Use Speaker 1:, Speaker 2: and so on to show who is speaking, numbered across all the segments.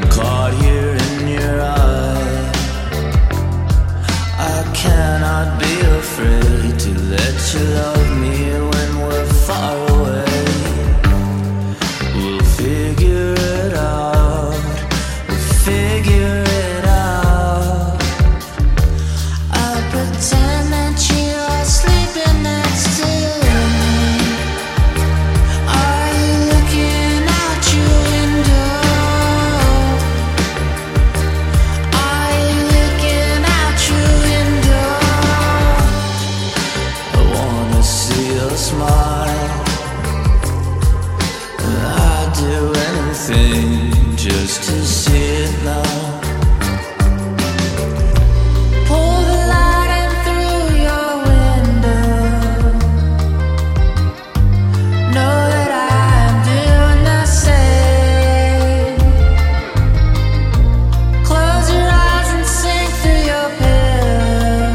Speaker 1: caught here in your eye. I cannot be afraid to let you love me when we're far away. We'll figure it out. We'll figure it out. I'll pretend that you are sleeping next to me. Are you looking out your window? Are you looking out your window? I wanna see your smile. I'd do anything just to see it now. Pull the light in through your window. Know that I'm doing the same. Close your eyes and sink through your pillow.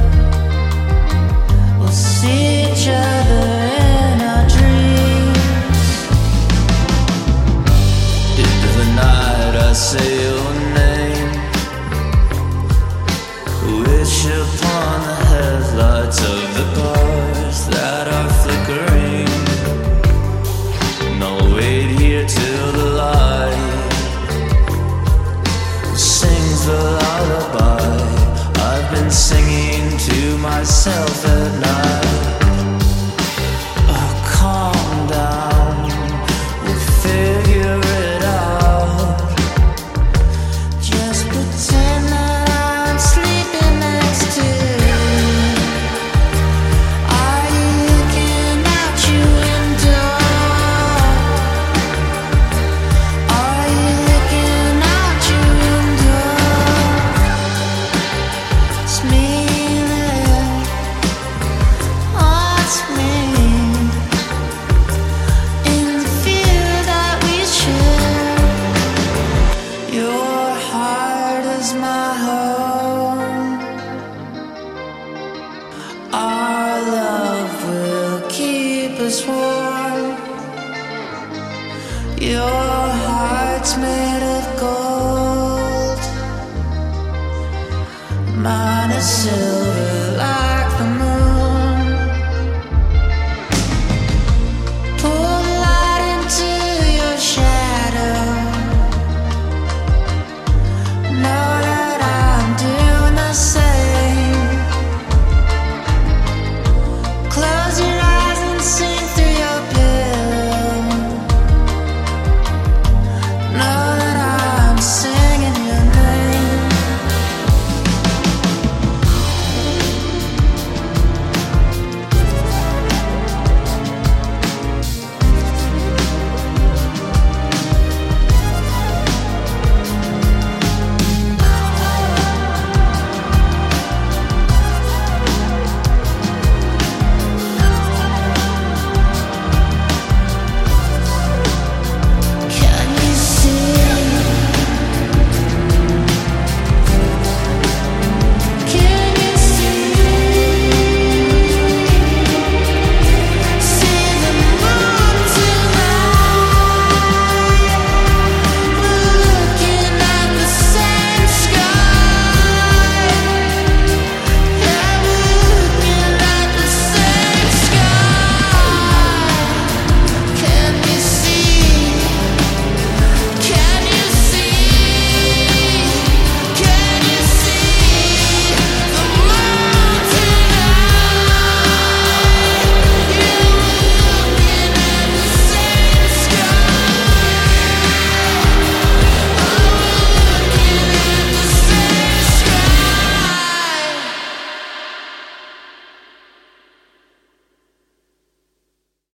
Speaker 1: We'll see each other in our dreams. Into the night I say your name. Wish upon the headlights of the cars that are flickering. And I'll wait here till the light sings the lullaby I've been singing to myself at night. Oh, calm down, we'll figure it out. Just pretend that I'm sleeping next to you. Are you looking out your window? Are you looking out your window? It's me there. Oh, it's me. In the fear that we share. Your heart is my home. Our love will keep us warm. Your heart's made of gold. Mine is silver.